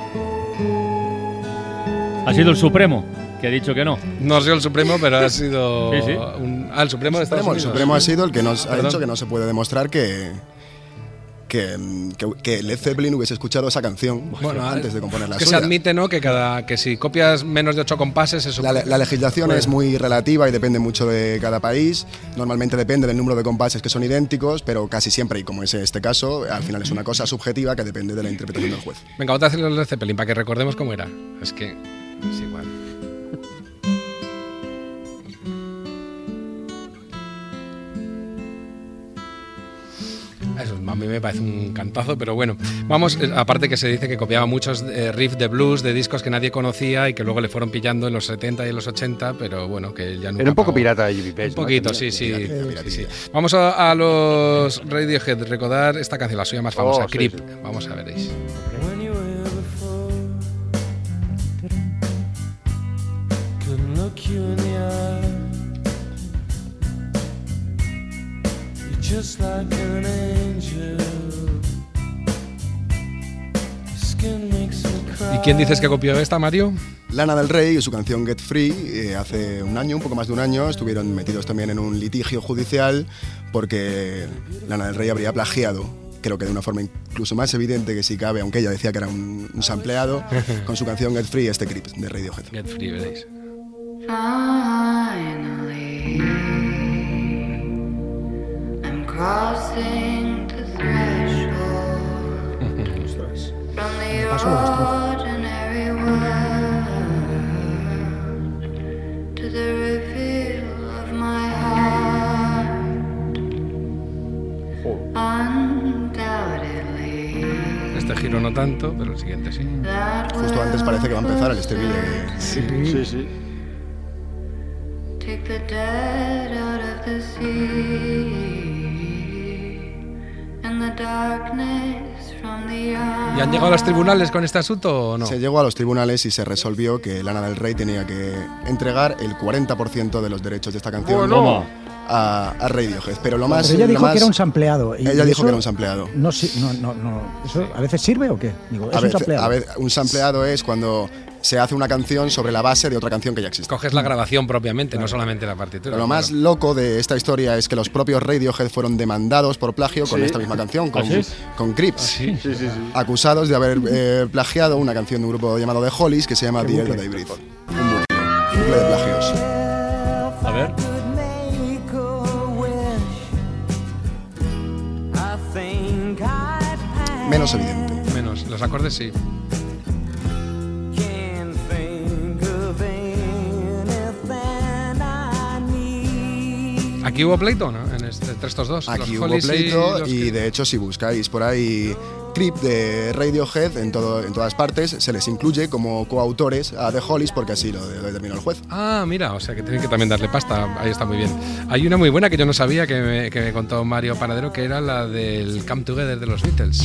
Ha sido el Supremo que ha dicho que no. No ha sido el Supremo, pero ha sido... Sí, sí. Un, ah, el Supremo de Estados Supremo, el Unidos. Supremo ha sido el que nos ha Perdón. dicho que no se puede demostrar que, que, que, que Led Zeppelin hubiese escuchado esa canción Bueno, antes de componer la que se suya. admite, ¿no? Que cada que si copias menos de ocho compases eso La, la legislación Bueno. es muy relativa y depende mucho de cada país. Normalmente depende del número de compases que son idénticos, pero casi siempre, y como es este caso, al final es una cosa subjetiva que depende de la interpretación del juez. Venga, otra vez el Zeppelin para que recordemos cómo era. Es que es igual. Eso a mí me parece un cantazo, pero bueno, vamos, eh, aparte que se dice que copiaba muchos eh, riffs de blues de discos que nadie conocía y que luego le fueron pillando en los setenta y en los ochenta, pero bueno, que él ya nunca Era un poco pagó. pirata Jimmy Page. Un ¿no? poquito, sí, sí, sí, sí. Vamos a, a los Radiohead, recordar esta canción, la suya más famosa, Oh, sí, Creep. sí. Vamos a veréis. When you were before, couldn't look you in the eye. You're just like an angel. Skin makes me cry. ¿Y quién dices que copió esta, Mario? Lana del Rey y su canción Get Free, eh, hace un año, un poco más de un año, estuvieron metidos también en un litigio judicial porque Lana del Rey habría plagiado, creo que de una forma incluso más evidente que si cabe, aunque ella decía que era un, un sampleado, con su canción Get Free, este Creep de Radiohead. Get Free, veréis. Finally, I'm crossing the threshold from the ordinary world to the reveal of my heart. Undoubtedly, Este giro no tanto, pero el siguiente sí. Justo antes parece que va a empezar el estribillo. Sí, sí. take the dead out of the sea and the darkness from the eye. ¿Y han llegado a los tribunales con este asunto o no? Se llegó a los tribunales y se resolvió que Lana del Rey tenía que entregar el cuarenta por ciento de los derechos de esta canción Bueno. a, a Radiohead. Pero lo más... Pero ella lo dijo más- que era un sampleado. y- Ella y dijo eso que era un sampleado. No, sí, no, no, no. ¿Eso a veces sirve o qué? Digo, es A un veces- sampleado. a ver, un sampleado es cuando se hace una canción sobre la base de otra canción que ya existe. Coges la grabación propiamente, no solamente la partitura. Pero lo más loco de esta historia es que los propios Radiohead fueron demandados por plagio con Sí. esta misma canción, con, ¿Ah, sí? con Creeps. Sí, sí, sí, sí. Acusados de haber eh, plagiado una canción de un grupo llamado The Hollies que se llama Qué The Air bucle. That I Breathe. Un bucle. Un bucle de plagios. A ver. Menos evidente. Menos, los acordes sí. ¿Aquí hubo pleito, no? En este- entre estos dos. Aquí los hubo Hollies y pleito los y, que- de hecho si buscáis por ahí Creep de Radiohead en, todo, en todas partes se les incluye como coautores a The Hollies porque así lo, lo determinó el juez. Ah, mira, o sea que tienen que también darle pasta. Ahí está muy bien. Hay una muy buena que yo no sabía que me, que me contó Mario Panadero, que era la del Come Together de los Beatles.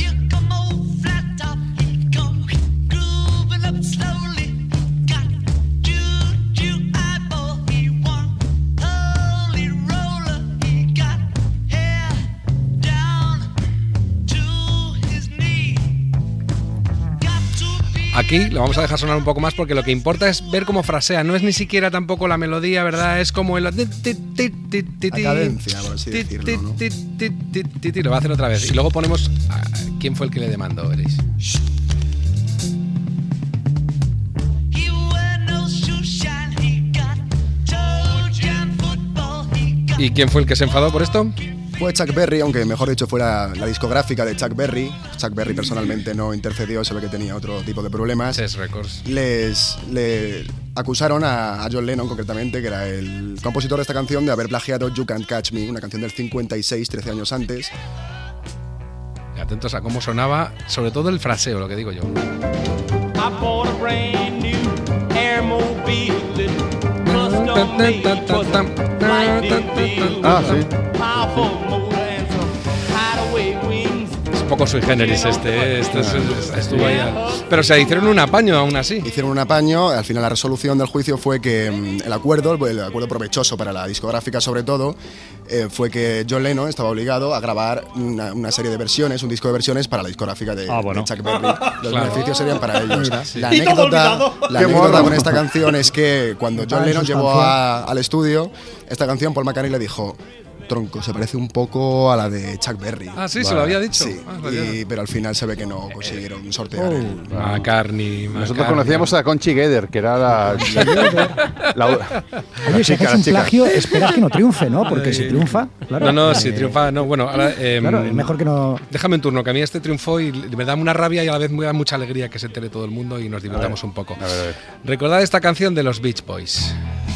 Aquí lo vamos a dejar sonar un poco más porque lo que importa es ver cómo frasea. No es ni siquiera tampoco la melodía, ¿verdad? Es como el... A cadencia, por así decirlo, ¿no? Lo va a hacer otra vez. Y luego ponemos a quién fue el que le demandó, veréis. ¿Y quién fue el que se enfadó por esto? Fue Chuck Berry, aunque mejor dicho fuera la discográfica de Chuck Berry. Chuck Berry personalmente no intercedió, se ve que tenía otro tipo de problemas. Chess Records. Les le acusaron a, a John Lennon concretamente, que era el compositor de esta canción, de haber plagiado You Can't Catch Me, una canción del cincuenta y seis, trece años antes. Y atentos a cómo sonaba, sobre todo el fraseo, lo que digo yo. I bought a brand new airmobile, custom made for the lightning field. Ah, sí. Powerful motor and some hideaway wings. Es un poco sui generis este, ¿eh? este es- es- estuvo ahí. al- Pero se hicieron un apaño aún así. Hicieron un apaño, al final la resolución del juicio fue que mm, el acuerdo, el acuerdo provechoso para la discográfica sobre todo, eh, fue que John Lennon estaba obligado a grabar una, una serie de versiones, un disco de versiones para la discográfica de, Ah, bueno. de Chuck Berry. Los Claro. beneficios serían para ellos. Mira, sí. La Y todo anécdota, olvidado. la Qué anécdota mono. con esta canción es que cuando John Ah, Lennon en llevó sustancia. a- al estudio esta canción, Paul McCartney le dijo: tronco, se parece un poco a la de Chuck Berry. Ah, sí, se lo había dicho. Sí, Ah, lo había- y- pero al final se ve que no consiguieron sortear Oh. el... McCartney, Nosotros McCartney. conocíamos a Conchi Geder, que era la. la, la- Oye, si chica, haces la un chica. plagio, esperas que no triunfe, ¿no? Porque si triunfa, claro. No, no, si eh, triunfa, no, bueno, ahora... em, Claro, es mejor que no. Déjame un turno, que a mí este triunfó y me da una rabia y a la vez me da mucha alegría que se entere todo el mundo y nos divirtamos un poco. A ver, a ver. Recordad esta canción de los Beach Boys.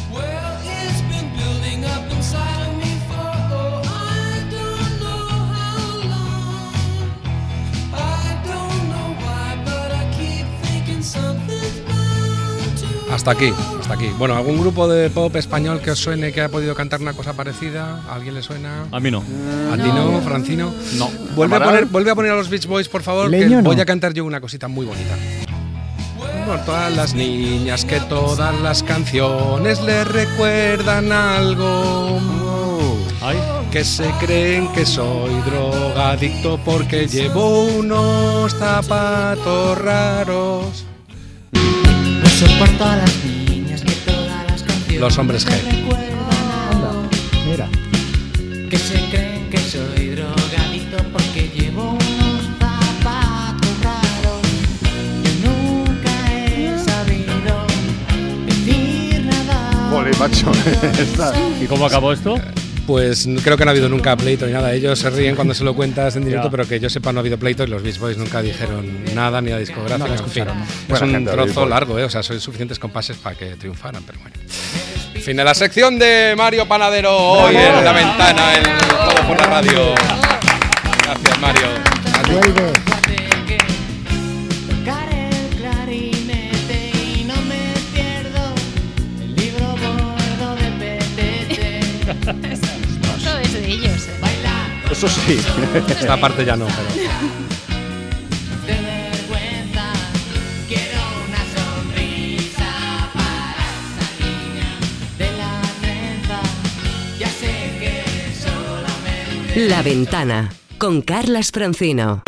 Hasta aquí, hasta aquí. Bueno, ¿algún grupo de pop español que os suene que ha podido cantar una cosa parecida? ¿A alguien le suena? A mí no. ¿A ti no, Francino? No. Vuelve a, Amaral. poner, vuelve a poner a los Beach Boys, por favor, que Leño, no. voy a cantar yo una cosita muy bonita. Por todas las niñas que todas las canciones le recuerdan algo. Ay. Que se creen que soy drogadicto porque llevo unos zapatos raros. No soporto a las niñas que todas las canciones Los hombres G. me recuerdan Mira. que se creen que soy drogadicto porque llevo unos zapatos raros. Yo nunca he sabido decir nada. Joder, macho. Está- ¿Y cómo acabó esto? Pues creo que no ha habido nunca pleito ni nada. Ellos se ríen cuando se lo cuentas en directo, Ya. pero que yo sepa no ha habido pleito y los Beach Boys nunca dijeron nada ni a discográfica. No lo en fin, escucharon, ¿no? es Buena un gente, los Beach trozo Boys. largo, ¿eh? O sea, son suficientes compases para que triunfaran, pero bueno. Fin de la sección de Mario Panadero hoy en La Ventana, en Todo por la Radio. Gracias, Mario. Vuelve. Tocar el clarinete y no me pierdo el libro gordo de P T Eso sí. Esta parte ya no, pero... La Ventana, con Carlas Francino.